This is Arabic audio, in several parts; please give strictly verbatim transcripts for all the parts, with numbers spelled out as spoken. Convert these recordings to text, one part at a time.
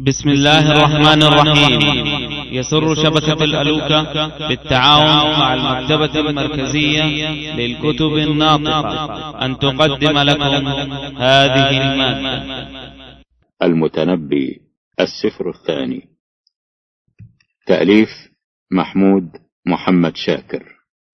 بسم الله الرحمن الرحيم. يسر شبكة الألوكة بالتعاون مع المكتبة المركزية للكتب الناطقة أن تقدم لكم هذه المادة. المتنبي السفر الثاني، تأليف محمود محمد شاكر.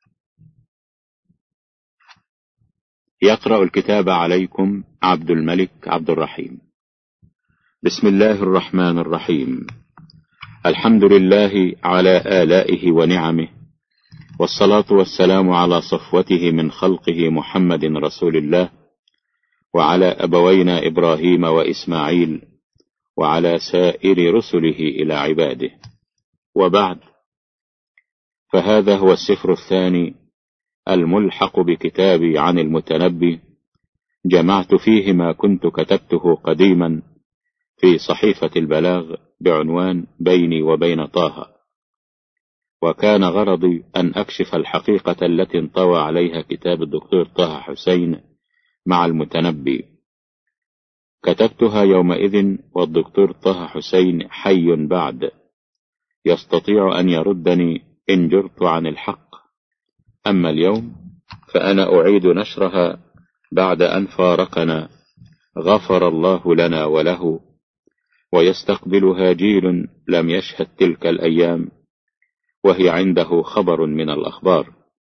يقرأ الكتاب عليكم عبد الملك عبد الرحيم. بسم الله الرحمن الرحيم. الحمد لله على آلائه ونعمه، والصلاة والسلام على صفوته من خلقه محمد رسول الله، وعلى أبوينا إبراهيم وإسماعيل، وعلى سائر رسله إلى عباده، وبعد. فهذا هو السفر الثاني الملحق بكتابي عن المتنبي، جمعت فيه ما كنت كتبته قديما في صحيفة البلاغ بعنوان بيني وبين طه، وكان غرضي أن أكشف الحقيقة التي انطوى عليها كتاب الدكتور طه حسين مع المتنبي. كتبتها يومئذ والدكتور طه حسين حي بعد، يستطيع أن يردني إن جرت عن الحق. أما اليوم فأنا أعيد نشرها بعد أن فارقنا، غفر الله لنا وله، ويستقبلها جيل لم يشهد تلك الأيام، وهي عنده خبر من الأخبار.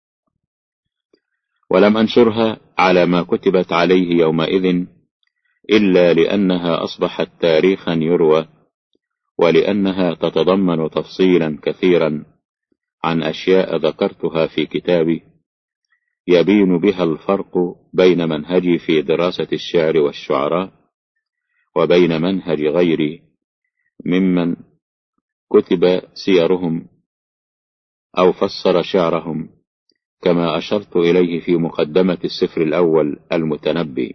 ولم أنشرها على ما كتبت عليه يومئذ إلا لأنها أصبحت تاريخا يروى، ولأنها تتضمن تفصيلا كثيرا عن أشياء ذكرتها في كتابي، يبين بها الفرق بين منهجي في دراسة الشعر والشعراء وبين منهج غيري ممن كتب سيرهم أو فسر شعرهم، كما أشرت إليه في مقدمة السفر الأول المتنبي.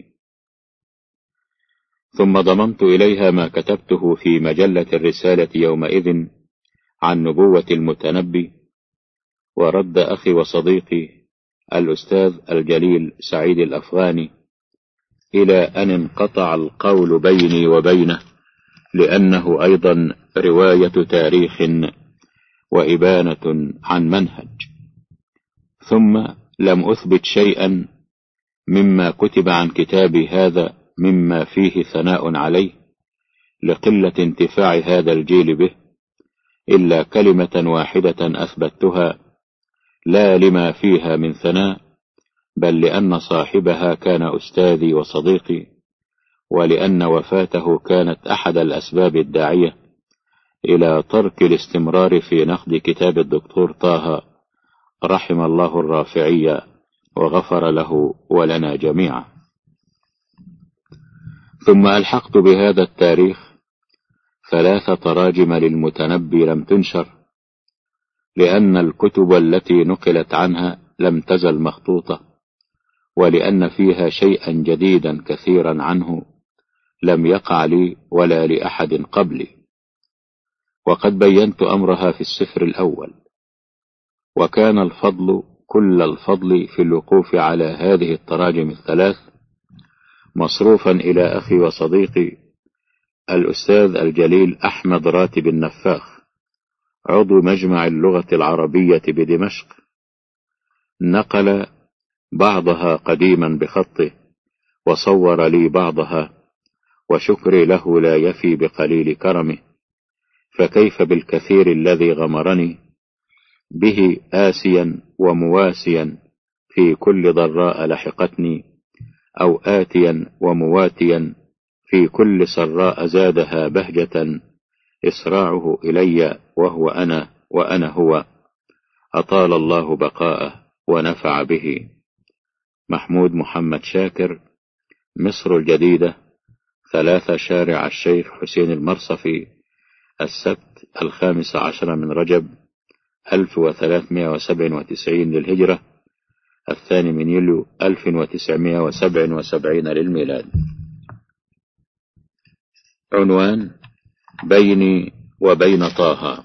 ثم ضممت إليها ما كتبته في مجلة الرسالة يومئذ عن نبوة المتنبي، ورد أخي وصديقي الأستاذ الجليل سعيد الأفغاني إلى أن انقطع القول بيني وبينه، لأنه أيضا رواية تاريخ وإبانة عن منهج. ثم لم أثبت شيئا مما كتب عن كتابي هذا مما فيه ثناء عليه لقلة انتفاع هذا الجيل به، إلا كلمة واحدة أثبتها، لا لما فيها من ثناء، بل لأن صاحبها كان أستاذي وصديقي، ولأن وفاته كانت أحد الأسباب الداعية إلى ترك الاستمرار في نقد كتاب الدكتور طه، رحم الله الرافعي وغفر له ولنا جميعا. ثم ألحقت بهذا التاريخ ثلاث تراجم للمتنبي لم تنشر، لأن الكتب التي نقلت عنها لم تزل مخطوطة، ولأن فيها شيئا جديدا كثيرا عنه لم يقع لي ولا لأحد قبلي، وقد بينت أمرها في السفر الأول. وكان الفضل كل الفضل في الوقوف على هذه التراجم الثلاث مصروفا إلى أخي وصديقي الأستاذ الجليل أحمد راتب النفاخ، عضو مجمع اللغة العربية بدمشق. نقل بعضها قديما بخطه، وصور لي بعضها، وشكري له لا يفي بقليل كرمه، فكيف بالكثير الذي غمرني به آسيا ومواسيا في كل ضراء لحقتني، أو آتيا ومواتيا في كل سراء زادها بهجة، إسراعه إلي وهو أنا وأنا هو، أطال الله بقاءه ونفع به. محمود محمد شاكر، مصر الجديدة، ثلاثة شارع الشيخ حسين المرصفي، السبت الخامس عشر من رجب ألف وثلاثمائة وسبعة وتسعين للهجرة، الثاني من يوليو ألف وتسعمائة وسبعة وسبعين للميلاد. عنوان بيني وبين طه.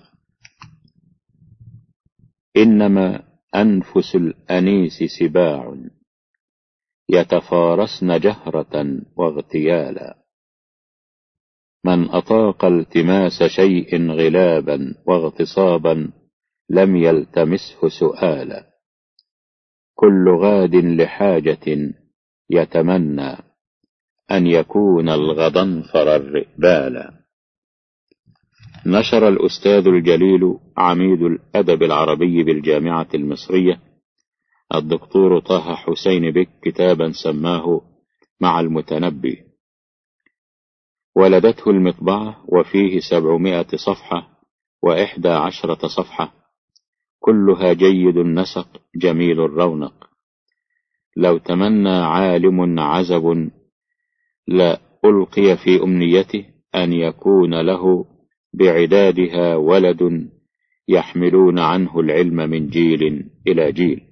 إنما أنفس الأنيس سباع، يتفارسن جهرة واغتيالا، من أطاق التماس شيء غلابا واغتصابا لم يلتمسه سؤالا، كل غاد لحاجة يتمنى أن يكون الغضنفر الرئبالا. نشر الأستاذ الجليل عميد الأدب العربي بالجامعة المصرية الدكتور طه حسين بك كتابا سماه مع المتنبي، ولدته المطبعة وفيه سبعمائة صفحة وإحدى عشرة صفحة، كلها جيد النسق جميل الرونق. لو تمنى عالم عزب لألقي في أمنيته أن يكون له بعدادها ولد يحملون عنه العلم من جيل إلى جيل.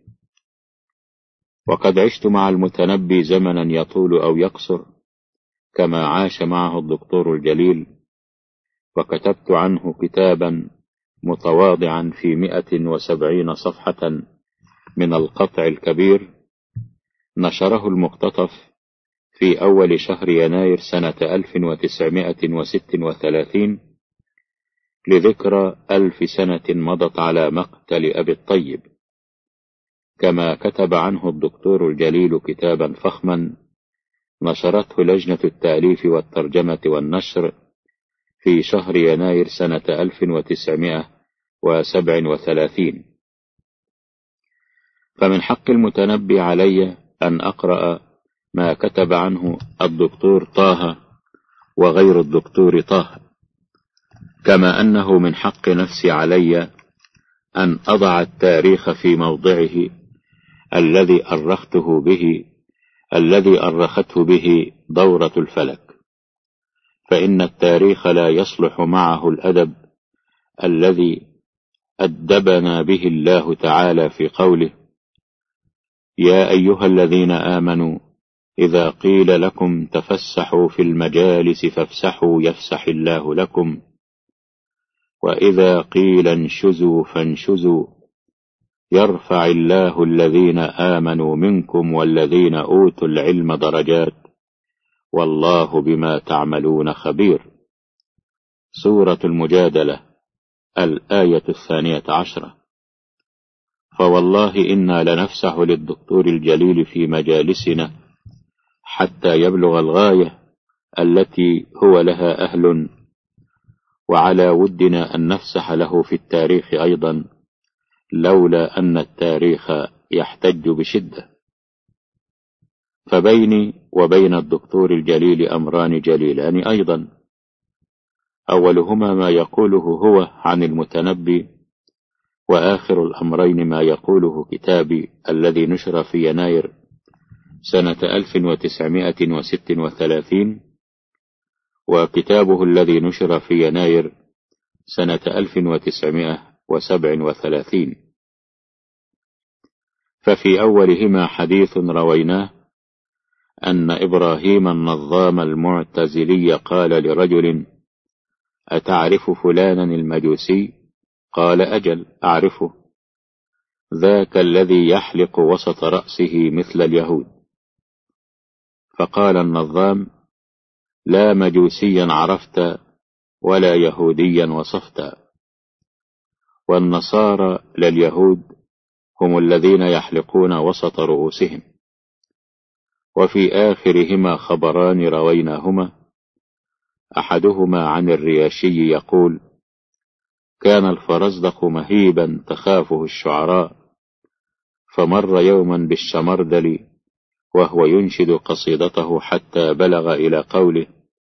وقد عشت مع المتنبي زمنا يطول أو يقصر كما عاش معه الدكتور الجليل، وكتبت عنه كتابا متواضعا في مئة وسبعين صفحة من القطع الكبير، نشره المقتطف في أول شهر يناير سنة ألف وتسعمائة وستة وثلاثين لذكرى ألف سنة مضت على مقتل أبي الطيب. كما كتب عنه الدكتور الجليل كتابا فخما نشرته لجنة التأليف والترجمة والنشر في شهر يناير سنة ألف وتسعمائة وسبعة وثلاثين. فمن حق المتنبي علي أن أقرأ ما كتب عنه الدكتور طه وغير الدكتور طه، كما أنه من حق نفسي علي أن أضع التاريخ في موضعه الذي أرخته به الذي أرخته به دورة الفلك، فإن التاريخ لا يصلح معه الأدب الذي أدبنا به الله تعالى في قوله: يا أيها الذين آمنوا إذا قيل لكم تفسحوا في المجالس فافسحوا يفسح الله لكم، وإذا قيل انشزوا فانشزوا يرفع الله الذين آمنوا منكم والذين أوتوا العلم درجات والله بما تعملون خبير. سورة المجادلة الآية الثانية عشرة. فوالله إنا لنفسح للدكتور الجليل في مجالسنا حتى يبلغ الغاية التي هو لها أهل، وعلى ودنا أن نفسح له في التاريخ أيضا، لولا أن التاريخ يحتج بشدة. فبيني وبين الدكتور الجليل أمران جليلان أيضا، أولهما ما يقوله هو عن المتنبي، وآخر الأمرين ما يقوله كتابي الذي نشر في يناير سنة ألف وتسعمائة وستة وثلاثين، وكتابه الذي نشر في يناير سنة ألف وتسعمائة وسبعة وثلاثين. ففي أولهما حديث رويناه أن إبراهيم النظام المعتزلي قال لرجل: أتعرف فلانا المجوسي؟ قال: أجل أعرفه، ذاك الذي يحلق وسط رأسه مثل اليهود. فقال النظام: لا مجوسيا عرفت ولا يهوديا وصفت، والنصارى لليهود هم الذين يحلقون وسط رؤوسهم. وفي آخرهما خبران رويناهما، أحدهما عن الرياشي يقول: كان الفرزدق مهيبا تخافه الشعراء، فمر يوما بالشمردل وهو ينشد قصيدته حتى بلغ إلى قوله: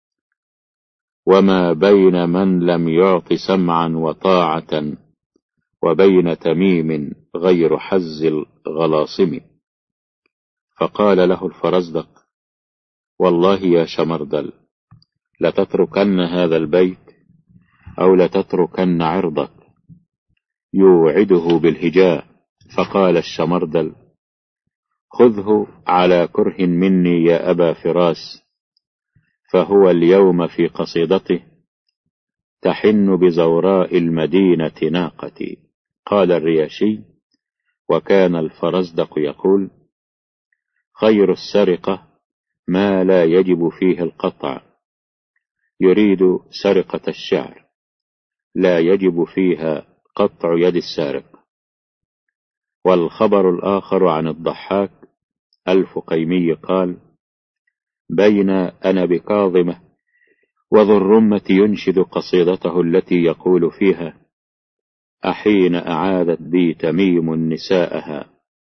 وما بين من لم يعط سمعا وطاعة وبين تميم غير حز الغلاصم. فقال له الفرزدق: والله يا شمردل لتتركن هذا البيت أو لتتركن عرضك، يوعده بالهجاء. فقال الشمردل: خذه على كره مني يا أبا فراس، فهو اليوم في قصيدته تحن بزوراء المدينة ناقتي. قال الرياشي: وكان الفرزدق يقول: خير السرقة ما لا يجب فيه القطع، يريد سرقة الشعر، لا يجب فيها قطع يد السارق. والخبر الآخر عن الضحاك الفقيمي قال: بين أنا بكاظمة وذو الرمة ينشد قصيدته التي يقول فيها: أحين أعادت بي تميم نساءها،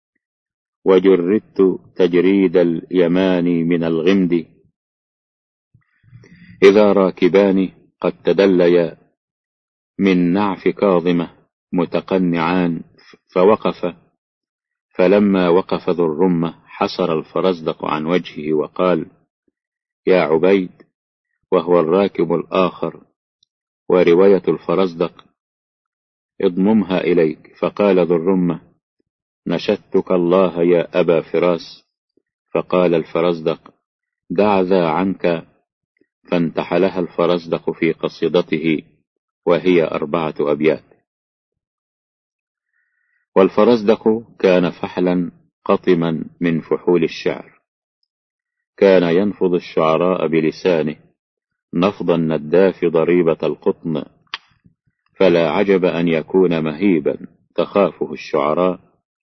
وجردت تجريد اليمان من الغمد، إذا راكبان قد تدليا من نعف كاظمة متقنعان، فوقف. فلما وقف ذو الرمة حسر الفرزدق عن وجهه وقال: يا عبيد، وهو الراكب الآخر، ورواية الفرزدق: اضممها إليك. فقال ذو الرمة: نشدتك الله يا أبا فراس. فقال الفرزدق: دع ذا عنك. فانتحلها الفرزدق في قصيدته، وهي أربعة أبيات. والفرزدق كان فحلا قطما من فحول الشعر، كان ينفض الشعراء بلسانه نفض النداف ضريبة القطن، فلا عجب أن يكون مهيبا تخافه الشعراء،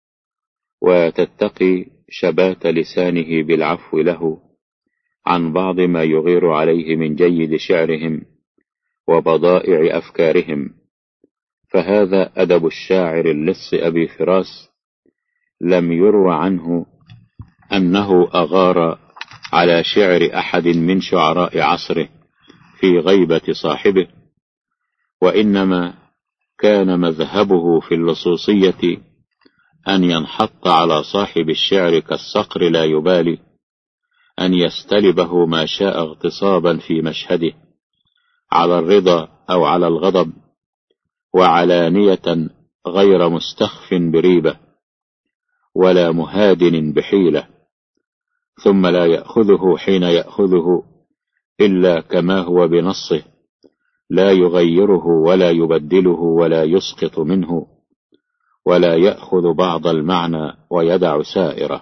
وتتقي شبات لسانه بالعفو له عن بعض ما يغير عليه من جيد شعرهم وبضائع أفكارهم. فهذا أدب الشاعر اللص أبي فراس، لم يروى عنه أنه أغار على شعر أحد من شعراء عصره في غيبة صاحبه، وإنما كان مذهبه في اللصوصية أن ينحط على صاحب الشعر كالصقر، لا يبالي أن يستلبه ما شاء اغتصابا في مشهده، على الرضا أو على الغضب، وعلانية غير مستخف بريبة ولا مهادن بحيلة، ثم لا يأخذه حين يأخذه إلا كما هو بنصه، لا يغيره ولا يبدله ولا يسقط منه، ولا يأخذ بعض المعنى ويدع سائره.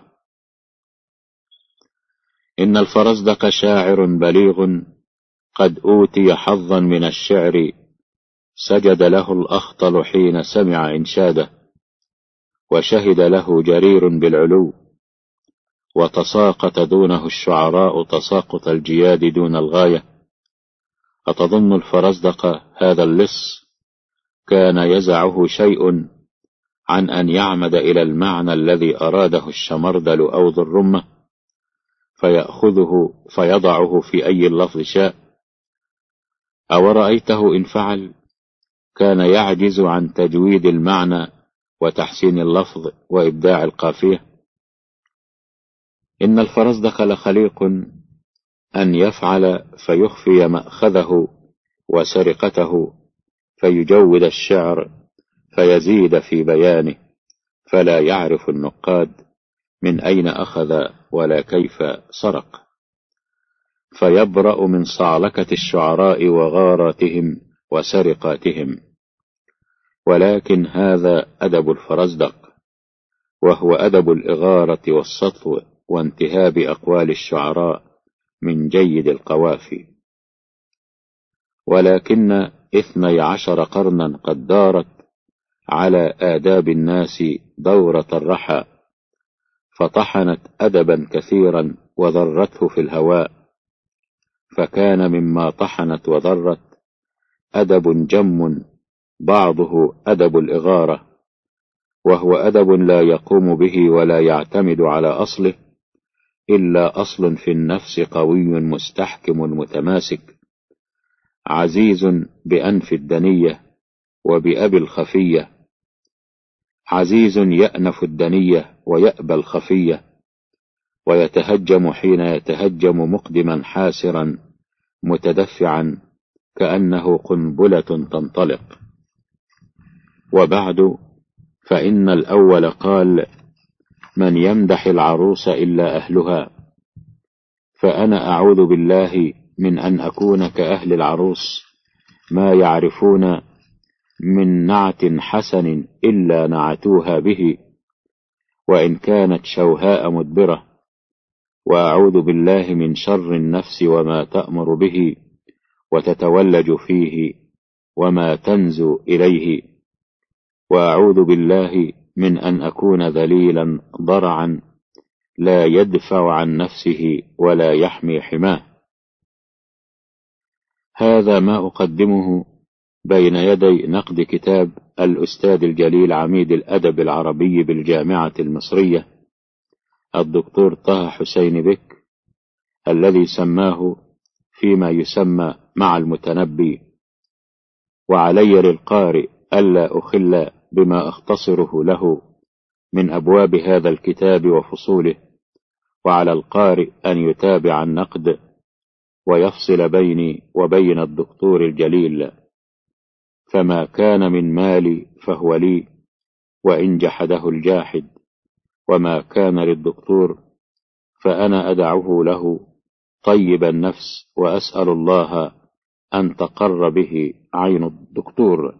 إن الفرزدق شاعر بليغ قد أوتي حظا من الشعر، سجد له الأخطل حين سمع إنشاده، وشهد له جرير بالعلو، وتساقط دونه الشعراء تساقط الجياد دون الغاية. أتظن الفرزدق هذا اللص كان يزعه شيء عن أن يعمد إلى المعنى الذي أراده الشمردل أو ذو الرمة، فيأخذه فيضعه في أي اللفظ شاء؟ أو رأيته إن فعل كان يعجز عن تجويد المعنى وتحسين اللفظ وإبداع القافية؟ إن الفرزدق لخليق أن يفعل فيخفي مأخذه وسرقته، فيجود الشعر فيزيد في بيانه، فلا يعرف النقاد من أين أخذ ولا كيف سرق، فيبرأ من صعلكة الشعراء وغاراتهم وسرقاتهم. ولكن هذا أدب الفرزدق، وهو أدب الإغارة والسطو وانتهاب أقوال الشعراء من جيد القوافي. ولكن اثني عشر قرنا قد دارت على آداب الناس دورة الرحى، فطحنت أدبا كثيرا وذرته في الهواء، فكان مما طحنت وذرت أدب جم بعضه أدب الإغارة، وهو أدب لا يقوم به ولا يعتمد على أصله إلا أصل في النفس قوي مستحكم متماسك، عزيز بأنف الدنية وبأبي الخفية، عزيز يأنف الدنية ويأبى الخفية، ويتهجم حين يتهجم مقدما حاسرا متدفعا كأنه قنبلة تنطلق. وبعد، فإن الأول قال: من يمدح العروس إلا أهلها، فأنا أعوذ بالله من أن أكون كأهل العروس، ما يعرفون من نعت حسن إلا نعتوها به، وإن كانت شوهاء مدبرة. وأعوذ بالله من شر النفس وما تأمر به، وتتولج فيه وما تنزو إليه، وأعوذ بالله من أن أكون ذليلا ضرعا لا يدفع عن نفسه ولا يحمي حماه. هذا ما أقدمه بين يدي نقد كتاب الأستاذ الجليل عميد الأدب العربي بالجامعة المصرية الدكتور طه حسين بك، الذي سماه فيما يسمى مع المتنبي. وعلي للقارئ ألا أخل بما أختصره له من أبواب هذا الكتاب وفصوله، وعلى القارئ أن يتابع النقد ويفصل بيني وبين الدكتور الجليل، فما كان من مالي فهو لي وإن جحده الجاحد، وما كان للدكتور فأنا أدعه له طيب النفس، وأسأل الله أن تقر به عين الدكتور.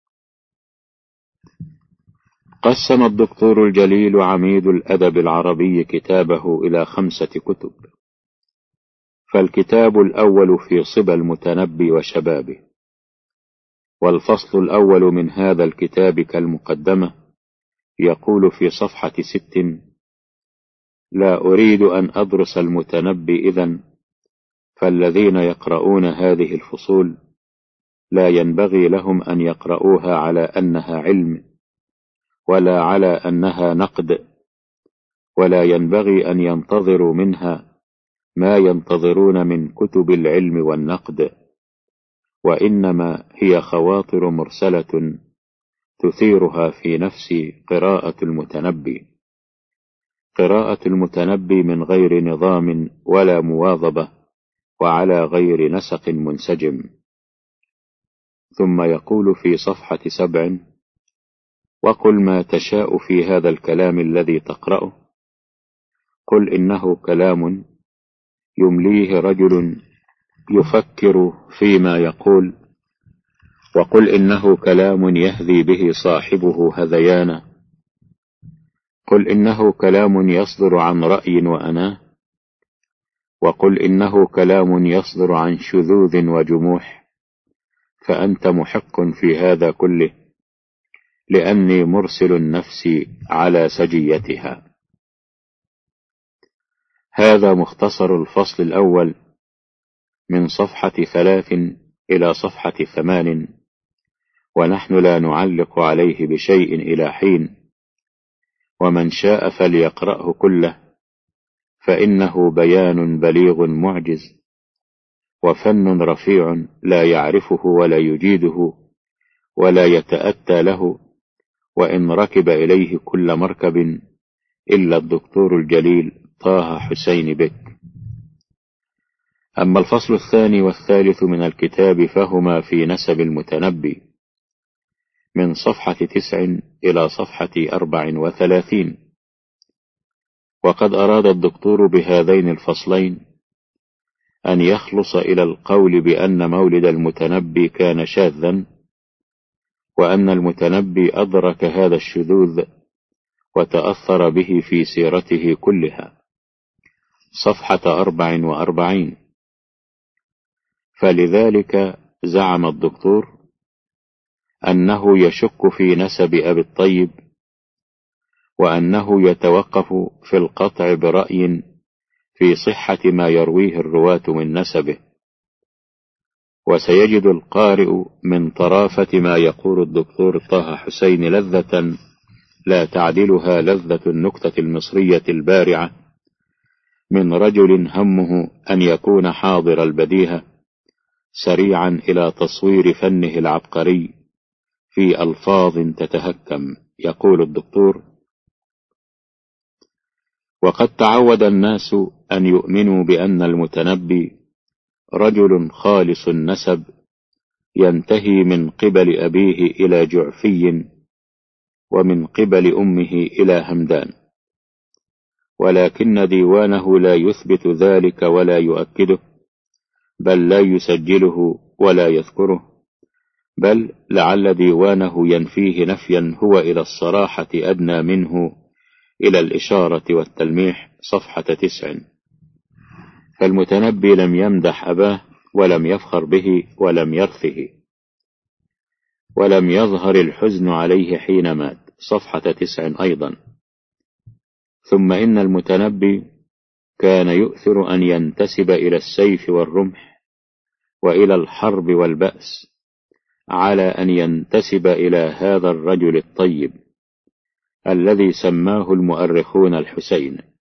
قسم الدكتور الجليل عميد الأدب العربي كتابه إلى خمسة كتب، فالكتاب الأول في صبا المتنبي وشبابه، والفصل الأول من هذا الكتاب كالمقدمة يقول في صفحة ست: لا أريد أن أدرس المتنبي إذن، فالذين يقرؤون هذه الفصول لا ينبغي لهم أن يقرؤوها على أنها علم ولا على أنها نقد، ولا ينبغي أن ينتظروا منها ما ينتظرون من كتب العلم والنقد، وإنما هي خواطر مرسلة تثيرها في نفسي قراءة المتنبي، قراءة المتنبي من غير نظام ولا مواظبة وعلى غير نسق منسجم. ثم يقول في صفحة سبع: وقل ما تشاء في هذا الكلام الذي تقرأه، قل إنه كلام يمليه رجل يفكر فيما يقول، وقل إنه كلام يهذي به صاحبه هذيانا، قل إنه كلام يصدر عن رأي وأناه، وقل إنه كلام يصدر عن شذوذ وجموح، فأنت محق في هذا كله، لأني مرسل النفس على سجيتها. هذا مختصر الفصل الأول من صفحة ثلاث إلى صفحة ثمان، ونحن لا نعلق عليه بشيء إلى حين، ومن شاء فليقرأه كله، فإنه بيان بليغ معجز، وفن رفيع لا يعرفه ولا يجيده ولا يتأتى له، وإن ركب إليه كل مركب إلا الدكتور الجليل طه حسين بك. أما الفصل الثاني والثالث من الكتاب فهما في نسب المتنبي من صفحة تسع إلى صفحة أربع وثلاثين. وقد أراد الدكتور بهذين الفصلين أن يخلص إلى القول بأن مولد المتنبي كان شاذا، وأن المتنبي أدرك هذا الشذوذ وتأثر به في سيرته كلها، صفحة أربع وأربعين. فلذلك زعم الدكتور أنه يشك في نسب أبي الطيب، وأنه يتوقف في القطع برأي في صحة ما يرويه الرواة من نسبه، وسيجد القارئ من طرافة ما يقول الدكتور طه حسين لذة لا تعدلها لذة النكتة المصرية البارعة من رجل همه أن يكون حاضر البديهة سريعا إلى تصوير فنه العبقري في ألفاظ تتهكم. يقول الدكتور: وقد تعود الناس أن يؤمنوا بأن المتنبي رجل خالص النسب ينتهي من قبل أبيه إلى جعفي، ومن قبل أمه إلى همدان، ولكن ديوانه لا يثبت ذلك ولا يؤكده، بل لا يسجله ولا يذكره، بل لعل ديوانه ينفيه نفيا هو إلى الصراحة أدنى منه إلى الإشارة والتلميح، صفحة تسع. فالمتنبي لم يمدح أباه ولم يفخر به ولم يرثه، ولم يظهر الحزن عليه حين مات. صفحة تسع أيضا. ثم إن المتنبي كان يؤثر أن ينتسب إلى السيف والرمح وإلى الحرب والبأس على أن ينتسب إلى هذا الرجل الطيب الذي سماه المؤرخون الحسين.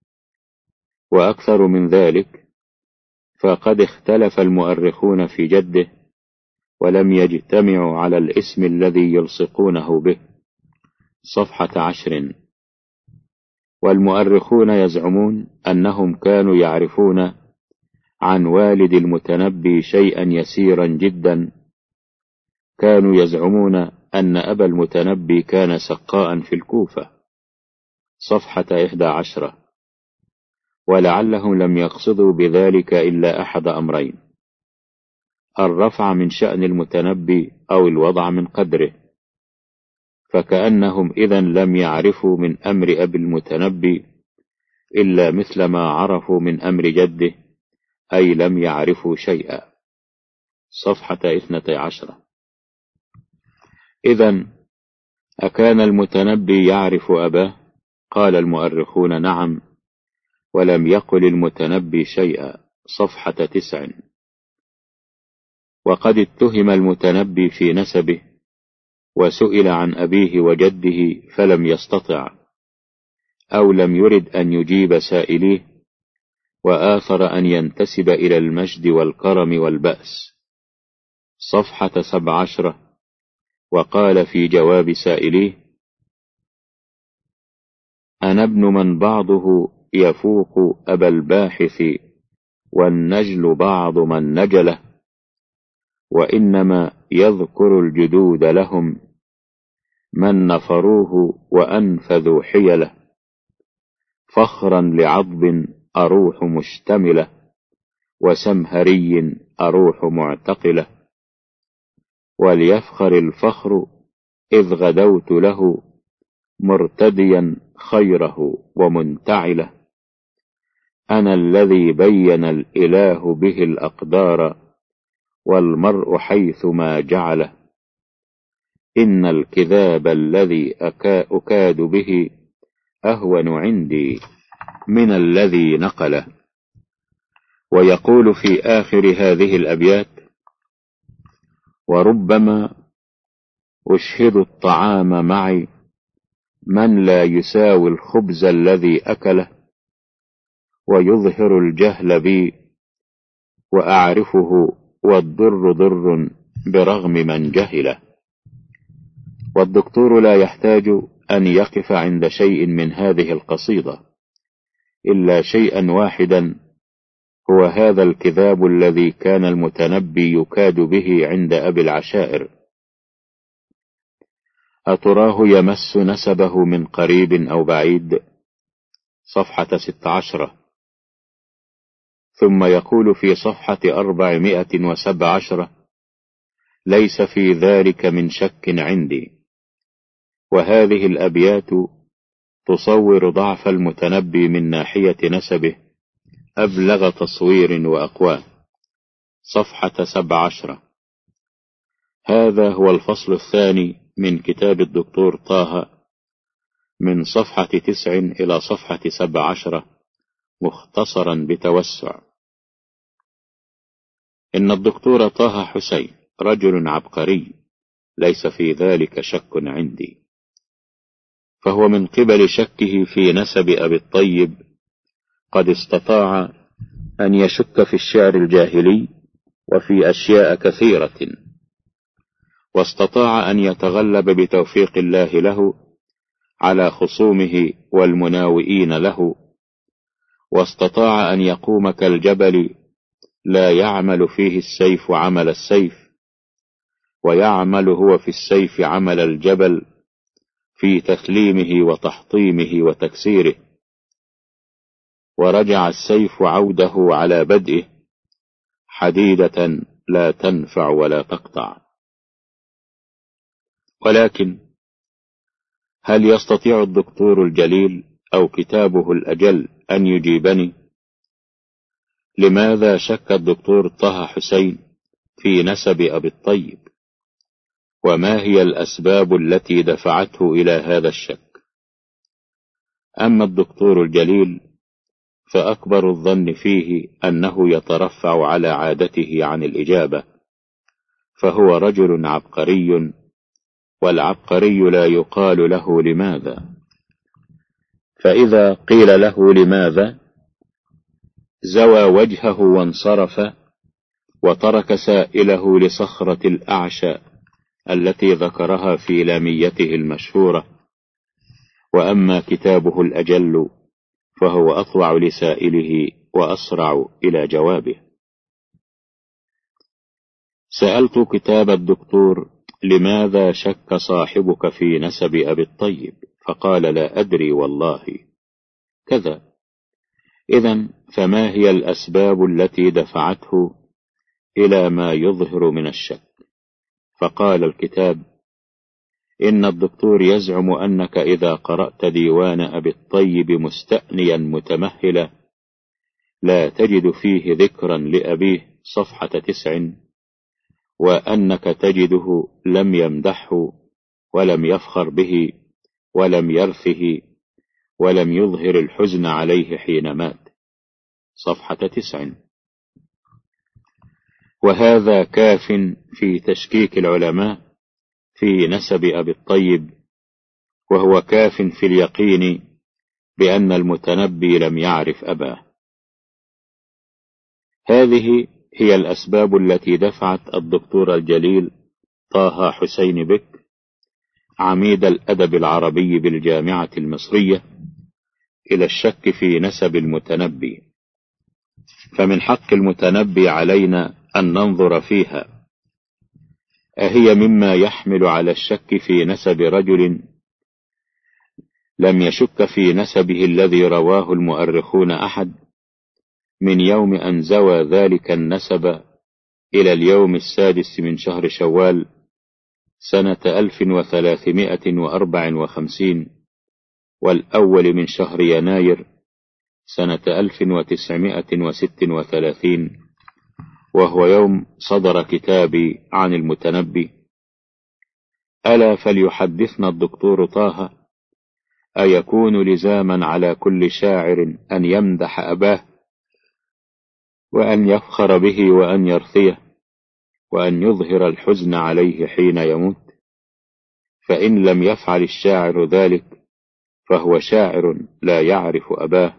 وأكثر من ذلك، فقد اختلف المؤرخون في جده ولم يجتمعوا على الاسم الذي يلصقونه به. صفحة عشر. والمؤرخون يزعمون أنهم كانوا يعرفون عن والد المتنبي شيئا يسيرا جدا. كانوا يزعمون أن أبا المتنبي كان سقاء في الكوفة. صفحة إحدى عشرة. ولعلهم لم يقصدوا بذلك إلا أحد أمرين: الرفع من شأن المتنبي أو الوضع من قدره، فكأنهم إذن لم يعرفوا من أمر أبي المتنبي إلا مثل ما عرفوا من أمر جده، أي لم يعرفوا شيئا. صفحة اثنتي عشرة. إذن أكان المتنبي يعرف أباه؟ قال المؤرخون نعم، ولم يقل المتنبي شيئا. صفحة تسع. وقد اتهم المتنبي في نسبه وسئل عن أبيه وجده فلم يستطع، أو لم يرد أن يجيب سائليه، وآثر أن ينتسب إلى المجد والكرم والبأس. صفحة سبع عشرة. وقال في جواب سائليه: أنا ابن من بعضه يفوق أبا الباحث، والنجل بعض من نجله، وإنما يذكر الجدود لهم من نفروه وأنفذوا حيله، فخرا لعضب أروح مشتملة، وسمهري أروح معتقلة، وليفخر الفخر إذ غدوت له مرتديا خيره ومنتعلة، أنا الذي بين الإله به الأقدار، والمرء حيث ما جعله، إن الكذاب الذي أكاد به أهون عندي من الذي نقله. ويقول في آخر هذه الأبيات: وربما أشهد الطعام معي من لا يساوي الخبز الذي أكله، ويظهر الجهل بي وأعرفه، والضر ضر برغم من جهله. والدكتور لا يحتاج أن يقف عند شيء من هذه القصيدة إلا شيئا واحدا، هو هذا الكذاب الذي كان المتنبي يكاد به عند أبي العشائر. أتراه يمس نسبه من قريب أو بعيد؟ صفحة ست عشرة. ثم يقول في صفحة أربعمائة وسبع عشرة: ليس في ذلك من شك عندي. وهذه الأبيات تصور ضعف المتنبي من ناحية نسبه أبلغ تصوير وأقوى. صفحة سبع عشرة. هذا هو الفصل الثاني من كتاب الدكتور طه، من صفحة تسع إلى صفحة سبع عشرة، مختصرا بتوسع. إن الدكتور طه حسين رجل عبقري، ليس في ذلك شك عندي. فهو من قبل شكه في نسب أبي الطيب قد استطاع أن يشك في الشعر الجاهلي وفي أشياء كثيرة، واستطاع أن يتغلب بتوفيق الله له على خصومه والمناوئين له، واستطاع أن يقوم كالجبل لا يعمل فيه السيف عمل السيف، ويعمل هو في السيف عمل الجبل في تثليمه وتحطيمه وتكسيره. ورجع السيف عوده على بدئه حديدة لا تنفع ولا تقطع. ولكن هل يستطيع الدكتور الجليل أو كتابه الأجل أن يجيبني؟ لماذا شك الدكتور طه حسين في نسب أبي الطيب؟ وما هي الأسباب التي دفعته إلى هذا الشك؟ أما الدكتور الجليل فأكبر الظن فيه أنه يترفع على عادته عن الإجابة، فهو رجل عبقري، والعبقري لا يقال له لماذا، فإذا قيل له لماذا زوى وجهه وانصرف وترك سائله لصخرة الأعشى التي ذكرها في لاميته المشهورة. وأما كتابه الأجل فهو أطوع لسائله وأسرع إلى جوابه. سألت كتاب الدكتور: لماذا شك صاحبك في نسب أبي الطيب؟ فقال: لا أدري والله كذا. إذن فما هي الأسباب التي دفعته إلى ما يظهر من الشك؟ فقال الكتاب: إن الدكتور يزعم أنك إذا قرأت ديوان أبي الطيب مستأنيا متمهلا لا تجد فيه ذكرا لأبيه صفحة تسع، وأنك تجده لم يمدحه ولم يفخر به ولم يرثه ولم يظهر الحزن عليه حين مات صفحة تسع. وهذا كاف في تشكيك العلماء في نسب أبي الطيب، وهو كاف في اليقين بأن المتنبي لم يعرف أباه. هذه هي الأسباب التي دفعت الدكتور الجليل طه حسين بك عميد الأدب العربي بالجامعة المصرية إلى الشك في نسب المتنبي. فمن حق المتنبي علينا أن ننظر فيها: أهي مما يحمل على الشك في نسب رجل لم يشك في نسبه الذي رواه المؤرخون أحد من يوم أن زوى ذلك النسب إلى اليوم السادس من شهر شوال سنة ألف وثلاثمائة وأربع وخمسين والأول من شهر يناير سنة ألف وتسعمائة وست وثلاثين، وهو يوم صدر كتابي عن المتنبي. ألا فليحدثنا الدكتور طه: أيكون لزاما على كل شاعر أن يمدح أباه وأن يفخر به وأن يرثيه وأن يظهر الحزن عليه حين يموت؟ فإن لم يفعل الشاعر ذلك فهو شاعر لا يعرف أباه.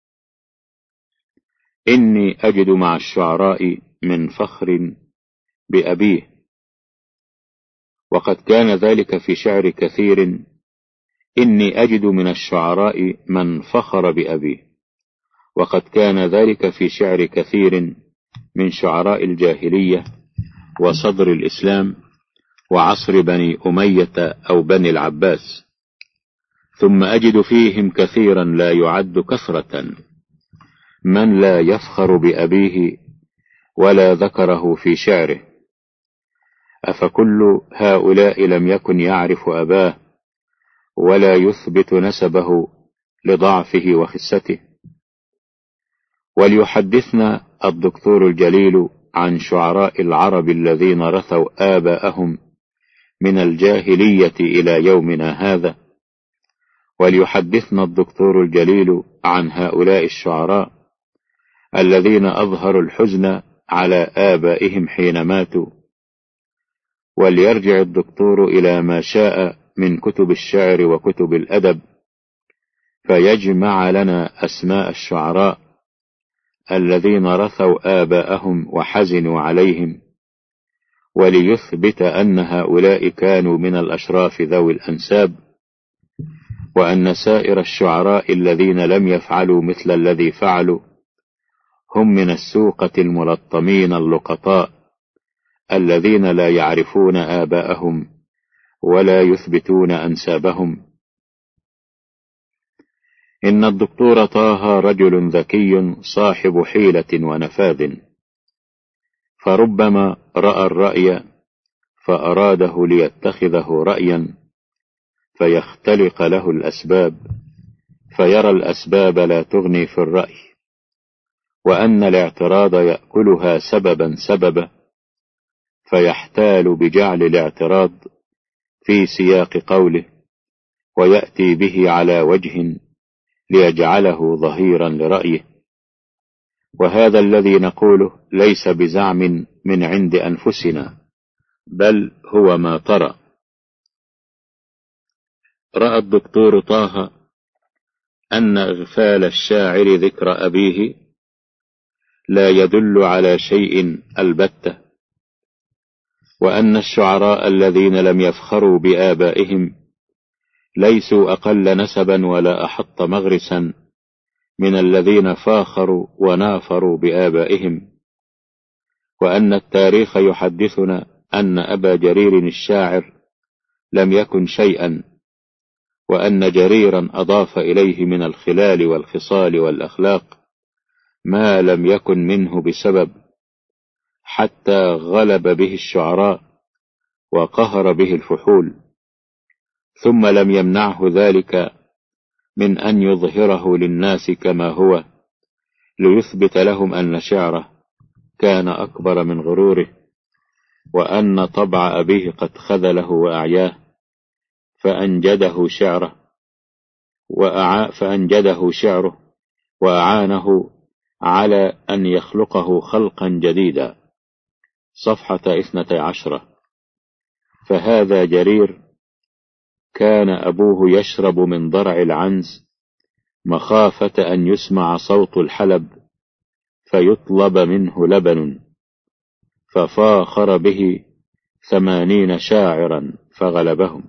إني أجد مع الشعراء من فخر بأبيه، وقد كان ذلك في شعر كثير. إني أجد من الشعراء من فخر بأبيه، وقد كان ذلك في شعر كثير من شعراء الجاهلية وصدر الإسلام وعصر بني أمية أو بني العباس. ثم أجد فيهم كثيرا لا يعد كثرة من لا يفخر بأبيه ولا ذكره في شعره. أفكل هؤلاء لم يكن يعرف أباه ولا يثبت نسبه لضعفه وخسته؟ وليحدثنا الدكتور الجليل عن شعراء العرب الذين رثوا آباءهم من الجاهلية إلى يومنا هذا. وليحدثنا الدكتور الجليل عن هؤلاء الشعراء الذين أظهروا الحزن على آبائهم حين ماتوا. وليرجع الدكتور إلى ما شاء من كتب الشعر وكتب الأدب فيجمع لنا أسماء الشعراء الذين رثوا آباءهم وحزنوا عليهم، وليثبت أن هؤلاء كانوا من الأشراف ذوي الأنساب، وأن سائر الشعراء الذين لم يفعلوا مثل الذي فعلوا هم من السوقة الملطمين اللقطاء الذين لا يعرفون آباءهم ولا يثبتون أنسابهم. إن الدكتور طه رجل ذكي صاحب حيلة ونفاذ، فربما رأى الرأي فأراده ليتخذه رأيا فيختلق له الأسباب، فيرى الأسباب لا تغني في الرأي، وأن الاعتراض يأكلها سببا سببا، فيحتال بجعل الاعتراض في سياق قوله ويأتي به على وجه ليجعله ظهيرا لرأيه. وهذا الذي نقوله ليس بزعم من عند أنفسنا، بل هو ما طرأ. رأى الدكتور طه أن إغفال الشاعر ذكر أبيه لا يدل على شيء البتة، وأن الشعراء الذين لم يفخروا بآبائهم ليسوا أقل نسبا ولا أحط مغرسا من الذين فاخروا ونافروا بآبائهم، وأن التاريخ يحدثنا أن أبا جرير الشاعر لم يكن شيئا، وأن جريرا أضاف إليه من الخلال والخصال والأخلاق ما لم يكن منه بسبب، حتى غلب به الشعراء وقهر به الفحول، ثم لم يمنعه ذلك من أن يظهره للناس كما هو، ليثبت لهم أن شعره كان أكبر من غروره، وأن طبع أبيه قد خذله وأعياه، فأنجده شعره وأعا فأنجده شعره وأعانه على أن يخلقه خلقا جديدا. صفحة اثنتي عشرة. فهذا جرير كان أبوه يشرب من ضرع العنز مخافة أن يسمع صوت الحلب فيطلب منه لبن، ففاخر به ثمانين شاعرا فغلبهم.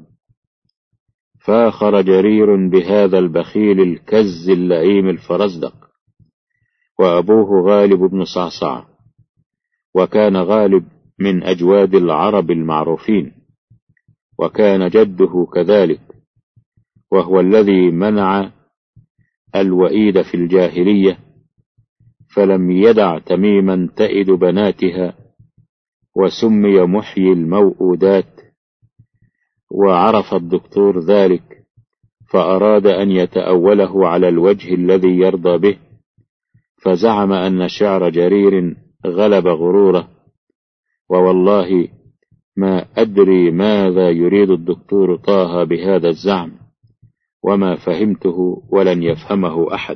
فاخر جرير بهذا البخيل الكز اللئيم الفرزدق، وأبوه غالب بن صعصع، وكان غالب من أجواد العرب المعروفين، وكان جده كذلك، وهو الذي منع الوئيد في الجاهلية، فلم يدع تميما تئد بناتها، وسمي محيي الموؤودات. وعرف الدكتور ذلك، فأراد أن يتأوله على الوجه الذي يرضى به، فزعم أن شعر جرير غلب غروره. ووالله ما أدري ماذا يريد الدكتور طه بهذا الزعم، وما فهمته ولن يفهمه أحد.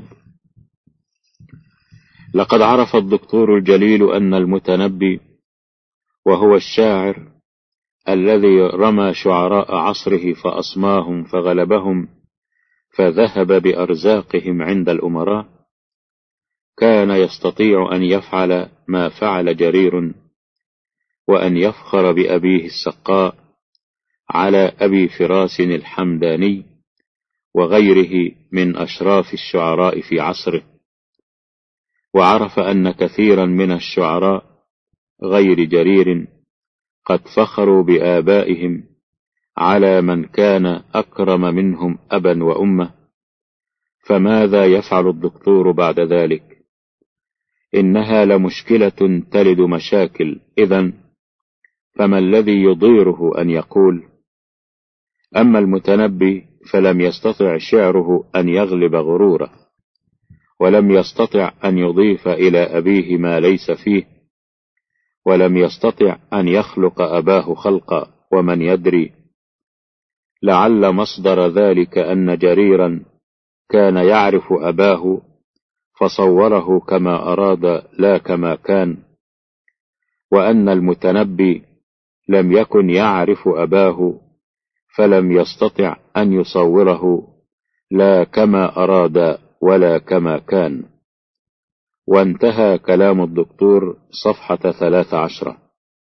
لقد عرف الدكتور الجليل أن المتنبي، وهو الشاعر الذي رمى شعراء عصره فأصماهم فغلبهم فذهب بأرزاقهم عند الأمراء، كان يستطيع أن يفعل ما فعل جرير، وأن يفخر بأبيه السقاء على أبي فراس الحمداني وغيره من أشراف الشعراء في عصره. وعرف أن كثيرا من الشعراء غير جرير قد فخروا بآبائهم على من كان أكرم منهم أبا وأمة، فماذا يفعل الدكتور بعد ذلك؟ إنها لمشكلة تلد مشاكل. إذن فما الذي يضيره أن يقول أما المتنبي فلم يستطع شعره أن يغلب غروره، ولم يستطع أن يضيف إلى أبيه ما ليس فيه، ولم يستطع أن يخلق أباه خلقا، ومن يدري لعل مصدر ذلك أن جريرا كان يعرف أباه فصوره كما أراد لا كما كان، وأن المتنبي لم يكن يعرف أباه فلم يستطع أن يصوره لا كما أراد ولا كما كان. وانتهى كلام الدكتور صفحة ثلاث عشرة.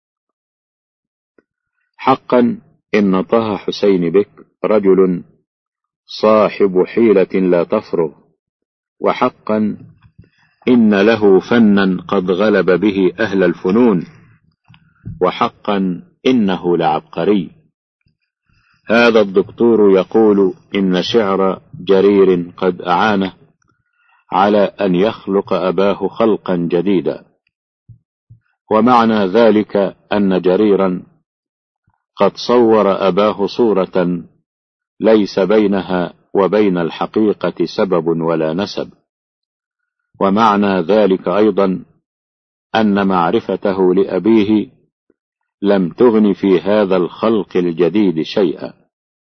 حقا إن طه حسين بك رجل صاحب حيلة لا تفرغ، وحقا إن له فنا قد غلب به أهل الفنون، وحقا إنه لعبقري. هذا الدكتور يقول إن شعر جرير قد أعانه على أن يخلق أباه خلقا جديدا، ومعنى ذلك أن جريرا قد صور أباه صورة ليس بينها وبين الحقيقة سبب ولا نسب، ومعنى ذلك أيضا أن معرفته لأبيه لم تغن في هذا الخلق الجديد شيئا،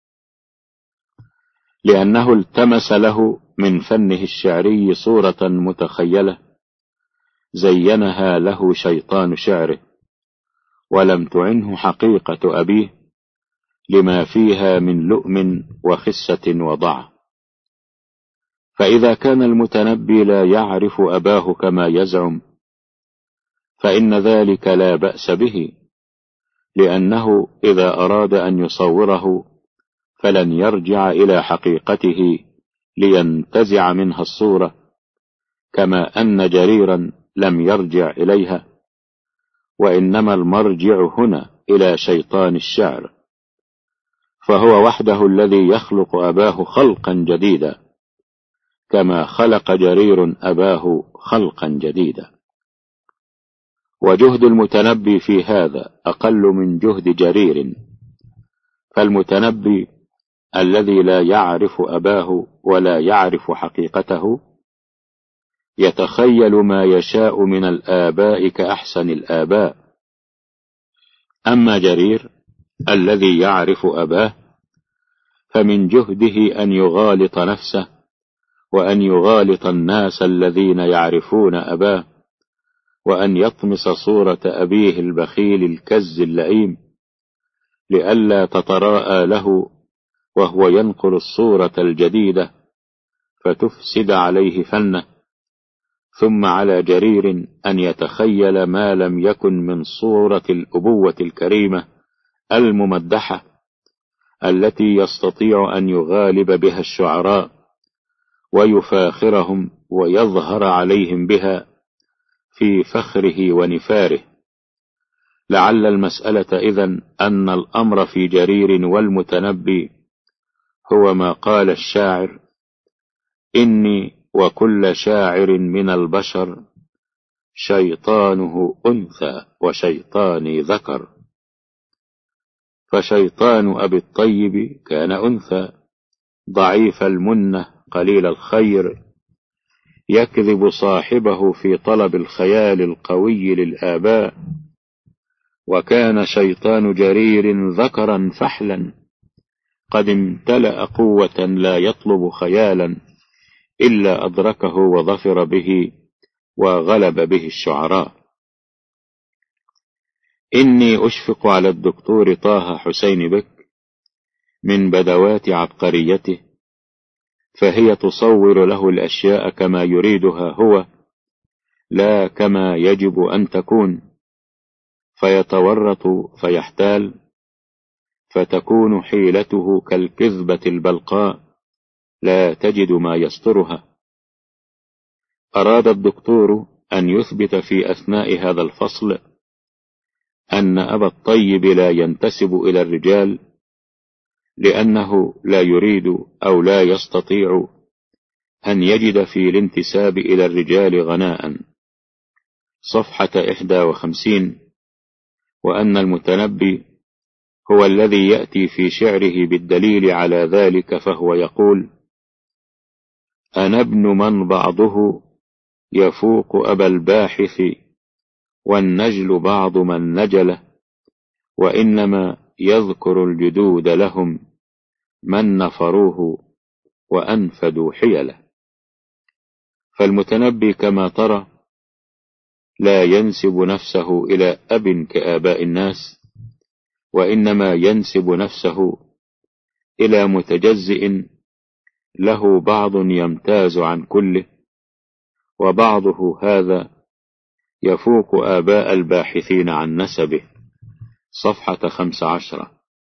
لأنه التمس له من فنه الشعري صورة متخيلة زينها له شيطان شعره، ولم تعنه حقيقة أبيه لما فيها من لؤم وخسة وضعف. فإذا كان المتنبي لا يعرف أباه كما يزعم فإن ذلك لا بأس به، لأنه إذا أراد أن يصوره فلن يرجع إلى حقيقته لينتزع منها الصورة، كما أن جريرا لم يرجع إليها، وإنما المرجع هنا إلى شيطان الشعر، فهو وحده الذي يخلق أباه خلقا جديدا كما خلق جرير أباه خلقا جديدا. وجهد المتنبي في هذا أقل من جهد جرير، فالمتنبي الذي لا يعرف أباه ولا يعرف حقيقته يتخيل ما يشاء من الآباء كأحسن الآباء، أما جرير الذي يعرف أباه فمن جهده أن يغالط نفسه وأن يغالط الناس الذين يعرفون أباه، وأن يطمس صورة أبيه البخيل الكز اللئيم لئلا تتراءى له وهو ينقل الصورة الجديدة فتفسد عليه فنه. ثم على جرير أن يتخيل ما لم يكن من صورة الأبوة الكريمة الممدحة التي يستطيع أن يغالب بها الشعراء ويفاخرهم ويظهر عليهم بها في فخره ونفاره. لعل المسألة إذن أن الأمر في جرير والمتنبي هو ما قال الشاعر: إني وكل شاعر من البشر شيطانه أنثى وشيطاني ذكر. فشيطان أبي الطيب كان أنثى ضعيف المنة قليل الخير، يكذب صاحبه في طلب الخيال القوي للآباء. وكان شيطان جرير ذكرا فحلا قد امتلأ قوة لا يطلب خيالا إلا أدركه وظفر به وغلب به الشعراء. إني أشفق على الدكتور طه حسين بك من بدوات عبقريته، فهي تصور له الأشياء كما يريدها هو لا كما يجب أن تكون، فيتورط فيحتال، فتكون حيلته كالكذبة البلقاء لا تجد ما يسترها. أراد الدكتور أن يثبت في أثناء هذا الفصل أن أبا الطيب لا ينتسب إلى الرجال، لأنه لا يريد أو لا يستطيع أن يجد في الانتساب إلى الرجال غناء، صفحة إحدى وخمسين. وأن المتنبي هو الذي يأتي في شعره بالدليل على ذلك، فهو يقول: أنا ابن من بعضه يفوق أبا الباحث، والنجل بعض من نجله، وإنما يذكر الجدود لهم من نفروه وأنفدوا حيله. فالمتنبي كما ترى لا ينسب نفسه إلى أب كآباء الناس، وإنما ينسب نفسه إلى متجزئ له بعض يمتاز عن كله، وبعضه هذا يفوق آباء الباحثين عن نسبه، صفحة خمس عشرة.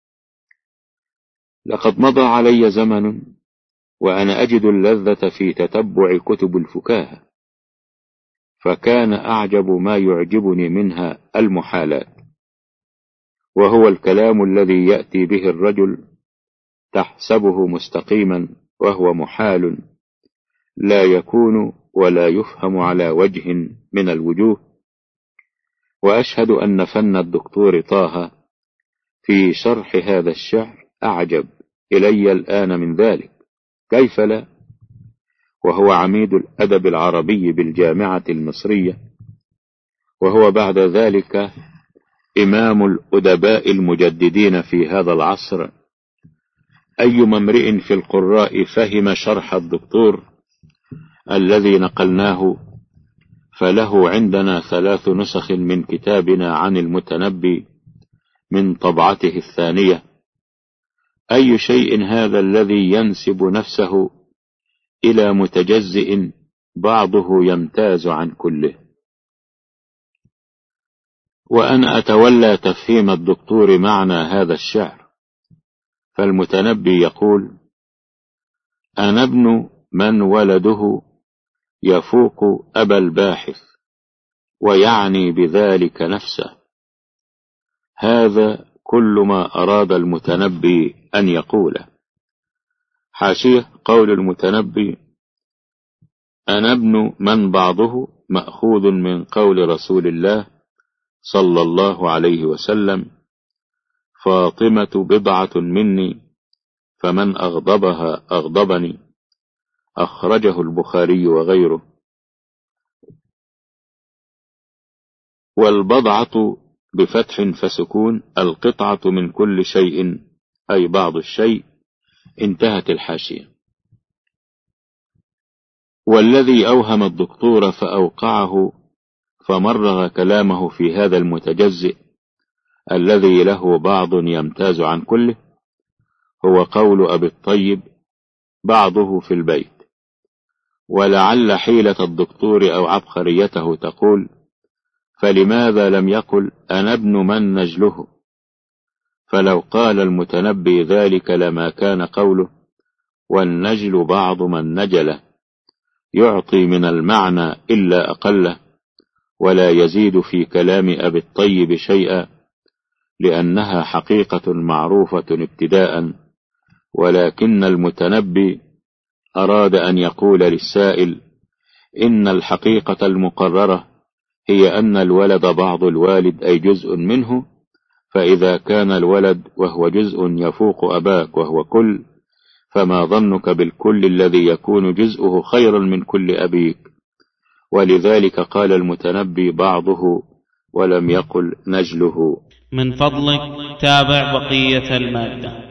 لقد مضى علي زمن وأنا أجد اللذة في تتبع كتب الفكاهة، فكان أعجب ما يعجبني منها المحالات، وهو الكلام الذي يأتي به الرجل تحسبه مستقيما وهو محال، لا يكون ولا يفهم على وجه من الوجوه. وأشهد أن فن الدكتور طه في شرح هذا الشعر أعجب إلي الآن من ذلك، كيف لا؟ وهو عميد الأدب العربي بالجامعة المصرية، وهو بعد ذلك إمام الأدباء المجددين في هذا العصر. أي امرئ في القراء فهم شرح الدكتور الذي نقلناه فله عندنا ثلاث نسخ من كتابنا عن المتنبي من طبعته الثانية. أي شيء هذا الذي ينسب نفسه إلى متجزئ بعضه يمتاز عن كله؟ وأنا أتولى تفهيم الدكتور معنى هذا الشعر. فالمتنبي يقول: أنا ابن من ولده يفوق أبا الباحث، ويعني بذلك نفسه. هذا كل ما أراد المتنبي أن يقوله. حاشية: قول المتنبي أنا ابن من بعضه مأخوذ من قول رسول الله صلى الله عليه وسلم: فاطمة بضعة مني فمن أغضبها أغضبني. أخرجه البخاري وغيره. والبضعة بفتح فسكون القطعة من كل شيء، أي بعض الشيء. انتهت الحاشية. والذي أوهم الدكتور فأوقعه فمرغ كلامه في هذا المتجزئ الذي له بعض يمتاز عن كله هو قول أبي الطيب: بعضه في البيت. ولعل حيلة الدكتور أو عبقريته تقول: فلماذا لم يقل أنا ابن من نجله؟ فلو قال المتنبي ذلك لما كان قوله والنجل بعض من نجله يعطي من المعنى إلا أقله، ولا يزيد في كلام أبي الطيب شيئا، لأنها حقيقة معروفة ابتداء. ولكن المتنبي أراد أن يقول للسائل: إن الحقيقة المقررة هي أن الولد بعض الوالد، أي جزء منه. فإذا كان الولد وهو جزء يفوق أباك وهو كل، فما ظنك بالكل الذي يكون جزءه خيرا من كل أبيك؟ ولذلك قال المتنبي بعضه ولم يقل نجله. من فضلك تابع بقية المادة.